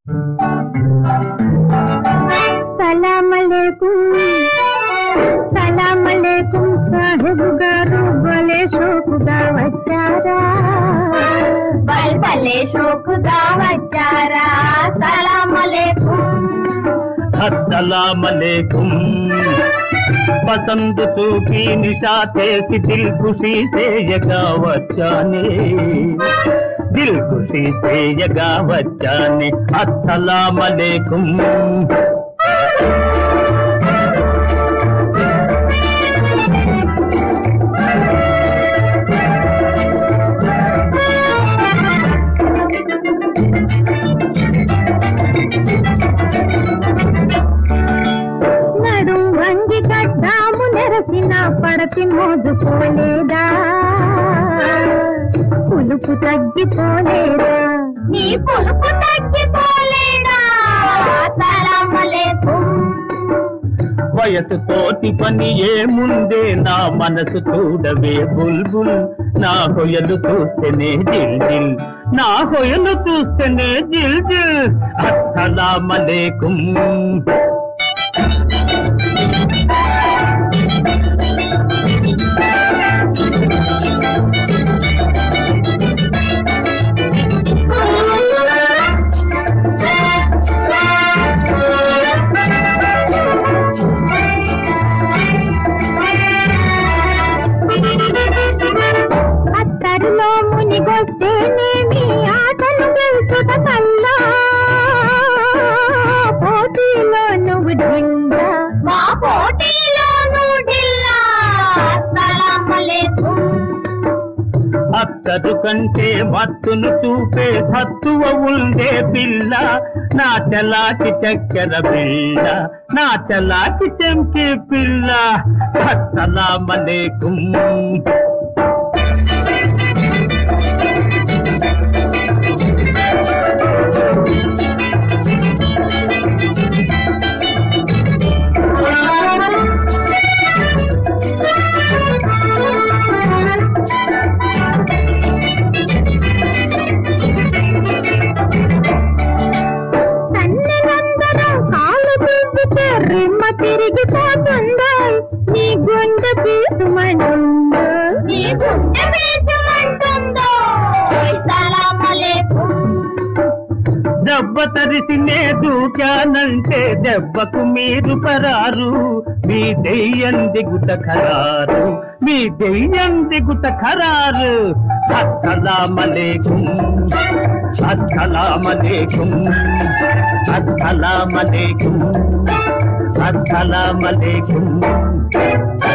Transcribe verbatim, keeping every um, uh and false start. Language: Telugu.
సలాం అలైకుం సలాం అలైకుం సాహిబు గారు భలే షోకుగా వచ్చారా బల్ భలే షోకుగా వచ్చారా సలాం అలైకుం अस्सलाम अलैकुम पसंद चूकी निशा तेसी दिल खुशी से यगा बच्चाने दिल खुशी से यगा बच्चाने अस्सलाम अलैकुम పడతి మోజుకోలేదా పులుపు తగ్గిపోలేదా నీ పులుపు తగ్గిపోలేదా సలాం అలైకుం వయసు తోటి పని ఏముందే నా మనసు చూడవే బుల్బుల్ నా హొయలు చూస్తేనే జిల్ జిల్ నా హొయలు చూస్తేనే జిల్ జిల్ అస్సలాం అలైకుం అత్తరులో మునిగొస్తేనేమి ఆటలు గెలుచుట కల్లా పోటీలో నువ్వు ఢిల్లా మా పోటీలో నువ్వు ఢిల్లా సలాం అలైకుం అత్తరు కంటే మత్తును చూపే సత్తువ ఉండే పిల్ల నా చలాకి చక్కెర పిల్ల నా చలాకి చెంకి పిల్ల అస్సలాం అలైకుం రిమ్మ తిరిగిపోతుందో నీ గుండె పీసుమంటుందో నీ గుండె పీసుమంటుందో సలాం అలైకుం దెబ్బ తరిసినే దూకానంటే దెబ్బకు మీరు పరారు మీ దెయ్యం దిగుట ఖరారు మీ దెయ్యం దిగుట ఖరారు అస్సలాం అలైకుం అస్సలాం అలైకుం అస్సలాం అలైకుం अस्सलाम अलैकुम।